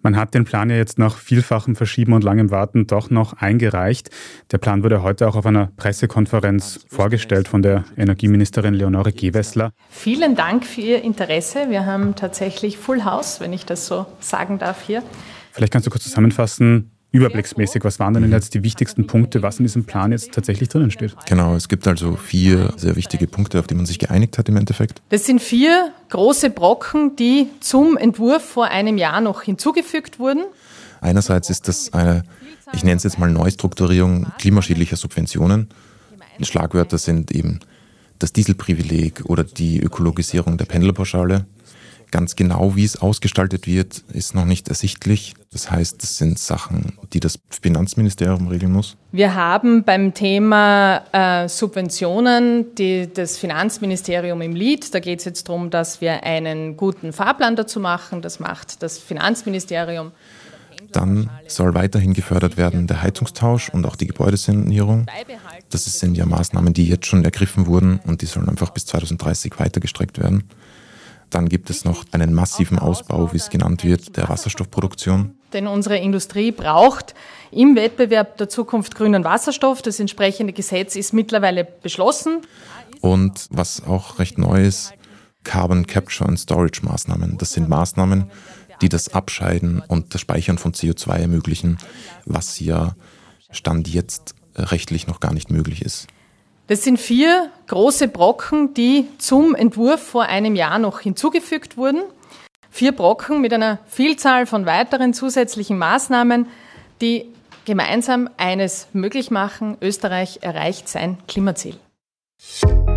Man hat den Plan ja jetzt nach vielfachem Verschieben und langem Warten doch noch eingereicht. Der Plan wurde heute auch auf einer Pressekonferenz vorgestellt von der Energieministerin Leonore Gewessler. Vielen Dank für Ihr Interesse. Wir haben tatsächlich Full House, wenn ich das so sagen darf hier. Vielleicht kannst du kurz zusammenfassen, überblicksmäßig, was waren denn jetzt die wichtigsten Punkte, was in diesem Plan jetzt tatsächlich drinnen steht? Genau, es gibt also 4 sehr wichtige Punkte, auf die man sich geeinigt hat im Endeffekt. Das sind 4 große Brocken, die zum Entwurf vor einem Jahr noch hinzugefügt wurden. Einerseits ist das eine, ich nenne es jetzt mal Neustrukturierung klimaschädlicher Subventionen. Schlagwörter sind eben das Dieselprivileg oder die Ökologisierung der Pendlerpauschale. Ganz genau, wie es ausgestaltet wird, ist noch nicht ersichtlich. Das heißt, das sind Sachen, die das Finanzministerium regeln muss. Wir haben beim Thema Subventionen das Finanzministerium im Lead. Da geht es jetzt darum, dass wir einen guten Fahrplan dazu machen. Das macht das Finanzministerium. Dann soll weiterhin gefördert werden der Heizungstausch und auch die Gebäudesanierung. Das sind ja Maßnahmen, die jetzt schon ergriffen wurden und die sollen einfach bis 2030 weiter gestreckt werden. Dann gibt es noch einen massiven Ausbau, wie es genannt wird, der Wasserstoffproduktion. Denn unsere Industrie braucht im Wettbewerb der Zukunft grünen Wasserstoff. Das entsprechende Gesetz ist mittlerweile beschlossen. Und was auch recht neu ist, Carbon Capture and Storage Maßnahmen. Das sind Maßnahmen, die das Abscheiden und das Speichern von CO2 ermöglichen, was ja Stand jetzt rechtlich noch gar nicht möglich ist. Das sind 4 große Brocken, die zum Entwurf vor einem Jahr noch hinzugefügt wurden. 4 Brocken mit einer Vielzahl von weiteren zusätzlichen Maßnahmen, die gemeinsam eines möglich machen: Österreich erreicht sein Klimaziel.